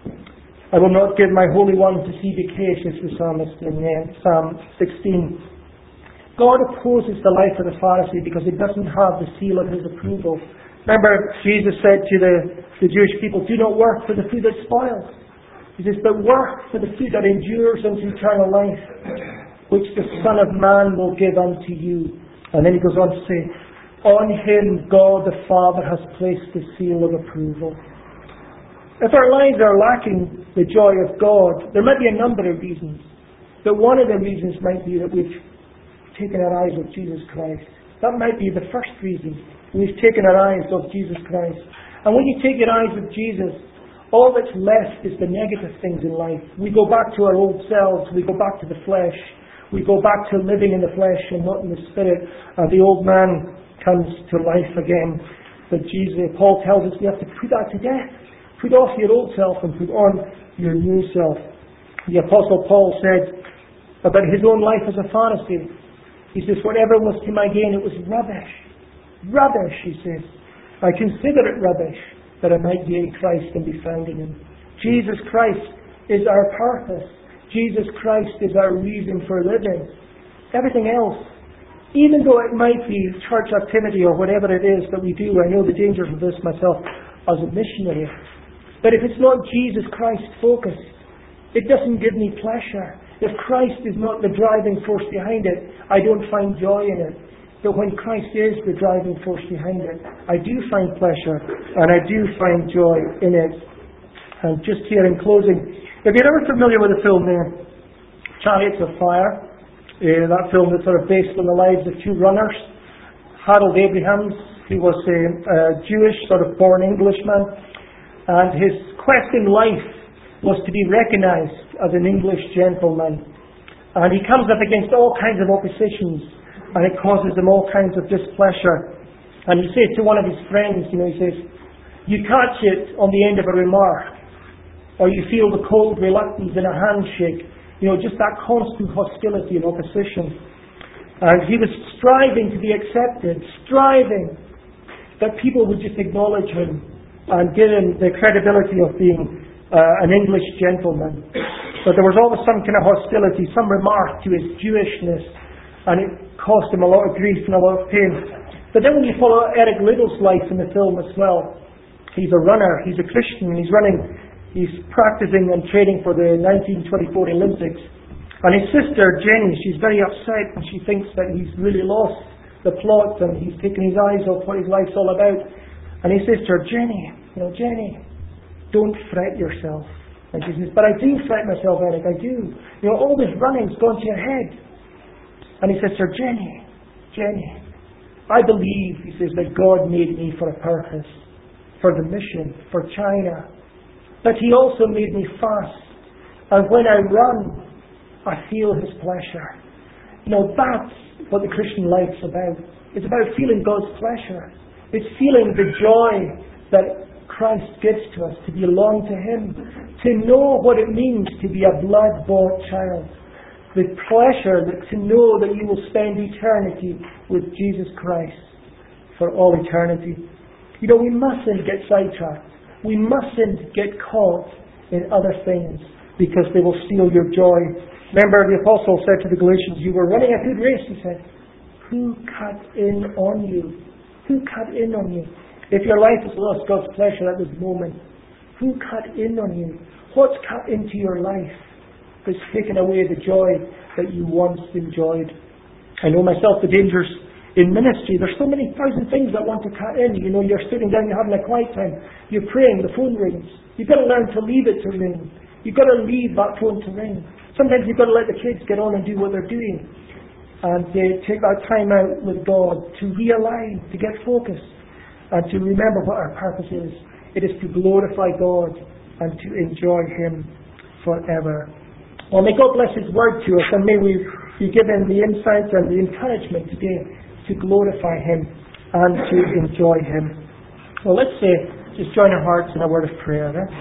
"I will not give my Holy One to see decay," says the psalmist in Psalm sixteen. God opposes the life of the Pharisee because it doesn't have the seal of His approval. Remember, Jesus said to the, the Jewish people, "Do not work for the food that spoils." He says, "But work for the food that endures unto eternal life, which the Son of Man will give unto you." And then He goes on to say, "On Him God the Father has placed the seal of approval." If our lives are lacking the joy of God, there might be a number of reasons. But one of the reasons might be that we've taken our eyes off Jesus Christ. That might be the first reason. We've taken our eyes off Jesus Christ. And when you take your eyes off Jesus, all that's left is the negative things in life. We go back to our old selves. We go back to the flesh. We go back to living in the flesh and not in the spirit. And the old man comes to life again. But Jesus, Paul tells us we have to put that to death. Put off your old self and put on your new self. The Apostle Paul said about his own life as a Pharisee, he says, "Whatever was to my gain, it was rubbish. Rubbish," he says. "I consider it rubbish that I might gain Christ and be found in Him." Jesus Christ is our purpose. Jesus Christ is our reason for living. Everything else, even though it might be church activity or whatever it is that we do, I know the dangers of this myself as a missionary. But if it's not Jesus Christ focused, it doesn't give me pleasure. If Christ is not the driving force behind it, I don't find joy in it. But when Christ is the driving force behind it, I do find pleasure and I do find joy in it. And just here in closing, if you're ever familiar with the film there, Chariots of Fire, uh, that film that's sort of based on the lives of two runners, Harold Abrahams, he was a, a Jewish, sort of born Englishman, and his quest in life was to be recognised as an English gentleman. And he comes up against all kinds of oppositions, and it causes him all kinds of displeasure. And he says to one of his friends, you know, he says, "You catch it on the end of a remark. or you feel the cold reluctance in a handshake, you know, just that constant hostility and opposition. And he was striving to be accepted, striving that people would just acknowledge him and give him the credibility of being uh, an English gentleman. But there was always some kind of hostility, some remark to his Jewishness, and it cost him a lot of grief and a lot of pain. But then when you follow Eric Liddell's life in the film as well, he's a runner, he's a Christian, he's running, he's practicing and training for the nineteen twenty-four Olympics. And his sister, Jenny, she's very upset and she thinks that he's really lost the plot and he's taken his eyes off what his life's all about. And he says to her, Jenny, you know, Jenny, don't fret yourself. And she says, but I do fret myself, Eric, I do. You know, all this running's gone to your head. And he says to her, Jenny, Jenny, I believe, he says, that God made me for a purpose, for the mission, for China. But He also made me fast. And when I run, I feel His pleasure. You know, that's what the Christian life's about. It's about feeling God's pleasure. It's feeling the joy that Christ gives to us, to belong to Him, to know what it means to be a blood-bought child. The pleasure that to know that you will spend eternity with Jesus Christ for all eternity. You know, we mustn't get sidetracked. We mustn't get caught in other things because they will steal your joy. Remember, the apostle said to the Galatians, you were running a good race, he said. Who cut in on you? Who cut in on you? If your life has lost God's pleasure at this moment, who cut in on you? What's cut into your life that's taken away the joy that you once enjoyed? I know myself the dangers in ministry. There's so many thousand things that want to cut in. You know, you're sitting down, you're having a quiet time, you're praying, the phone rings. You've got to learn to leave it to ring. You've got to leave that phone to ring. Sometimes you've got to let the kids get on and do what they're doing. And uh, take that time out with God to realign, to get focused, and to remember what our purpose is. It is to glorify God and to enjoy Him forever. Well, may God bless His word to us, and may we be given the insight and the encouragement today to glorify Him and to enjoy Him. Well, let's say, just join our hearts in a word of prayer. Eh?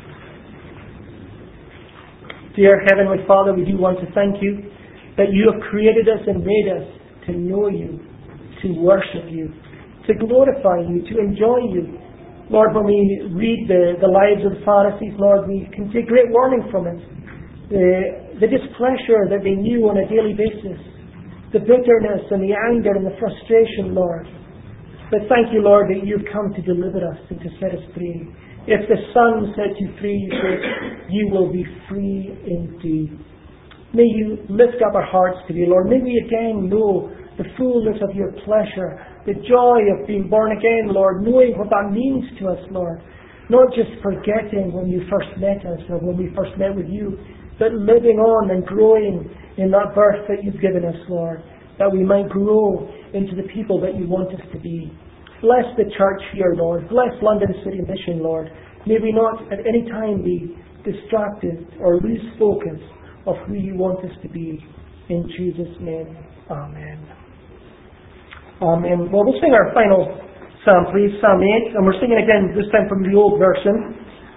Dear Heavenly Father, we do want to thank You that You have created us and made us to know You, to worship You, to glorify You, to enjoy You. Lord, when we read the, the lives of the Pharisees, Lord, we can take great warning from it. The, the displeasure that they knew on a daily basis, the bitterness and the anger and the frustration, Lord. But thank You, Lord, that You've come to deliver us and to set us free. If the Son set You free, You say, you will be free indeed. May You lift up our hearts to You, Lord. May we again know the fullness of Your pleasure, the joy of being born again, Lord, knowing what that means to us, Lord. Not just forgetting when You first met us or when we first met with You, but living on and growing in that birth that You've given us, Lord, that we might grow into the people that You want us to be. Bless the church here, Lord. Bless London City Mission, Lord. May we not at any time be distracted or lose focus of who You want us to be. In Jesus' name, amen. Amen. Well, we'll sing our final psalm, please, Psalm eight, and we're singing again, this time from the old version.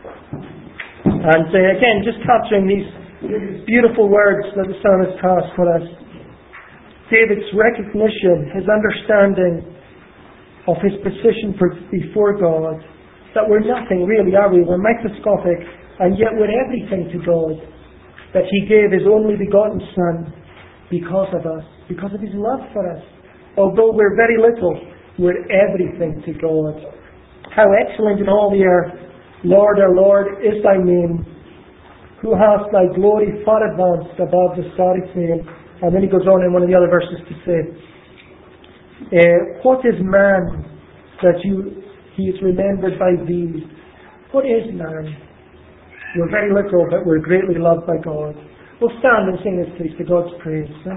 And uh, again, just capturing these beautiful words that the psalmist has for us. David's recognition, his understanding of his position for, before God, that we're nothing really, are we? We're microscopic, and yet we're everything to God. That He gave His only begotten Son because of us, because of His love for us. Although we're very little, we're everything to God. How excellent in all the earth, Lord, our Lord, is Thy name, who hast Thy glory far advanced above the starry flame. And then he goes on in one of the other verses to say, uh, what is man that you he is remembered by Thee? What is man? We're very little, but we're greatly loved by God. We'll stand and sing this, please, to God's praise. Huh?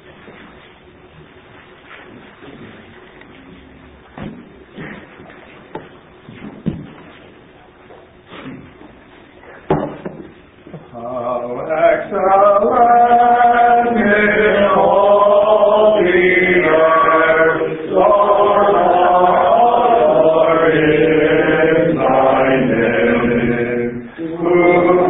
How excellent in all the earth, Lord, Lord, is Thy name, who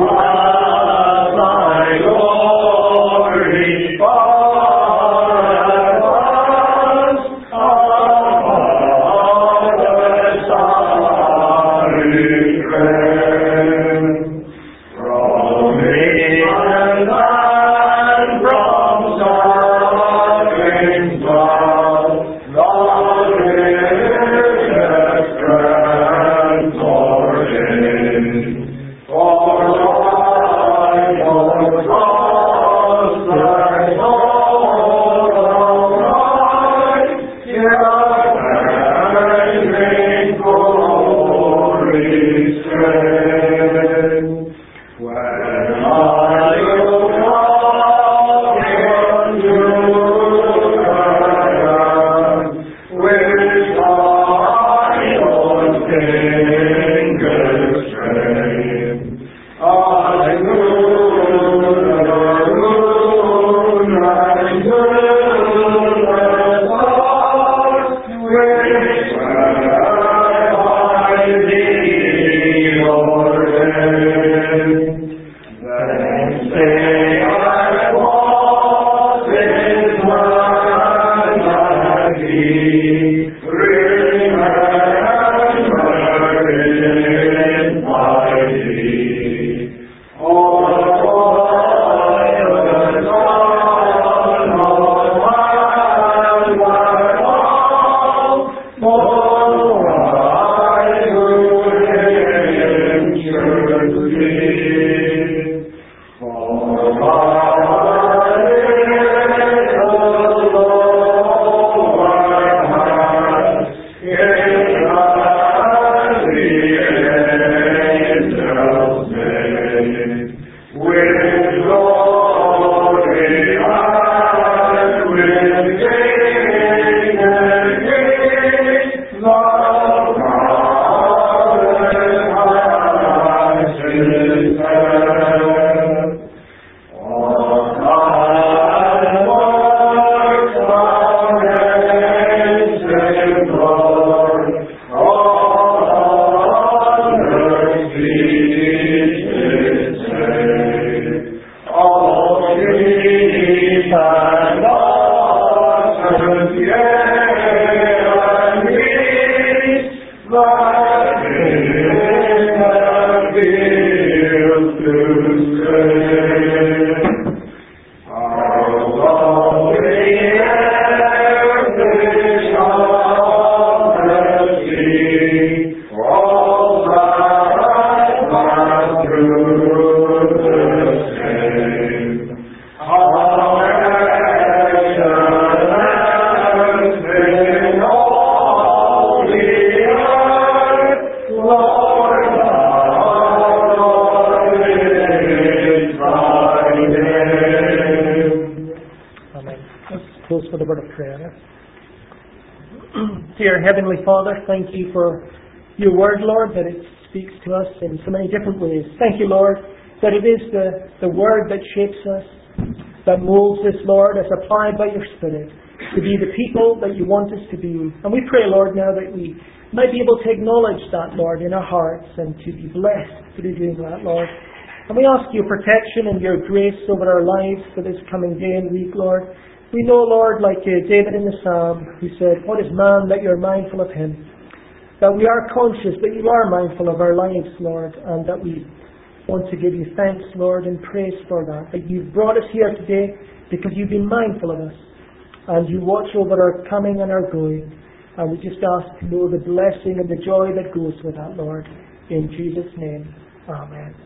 Dear Heavenly Father, thank you for your word, Lord, that it speaks to us in so many different ways. Thank you, Lord, that it is the, the word that shapes us, that molds us, Lord, as applied by your Spirit, to be the people that you want us to be. And we pray, Lord, now that we might be able to acknowledge that, Lord, in our hearts and to be blessed through doing that, Lord. And we ask your protection and your grace over our lives for this coming day and week, Lord. We know, Lord, like uh, David in the Psalm, who said, "What is man that you're mindful of him?" That we are conscious that you are mindful of our lives, Lord, and that we want to give you thanks, Lord, and praise for that. That you've brought us here today because you've been mindful of us, and you watch over our coming and our going. And we just ask to know the blessing and the joy that goes with that, Lord. In Jesus' name, amen.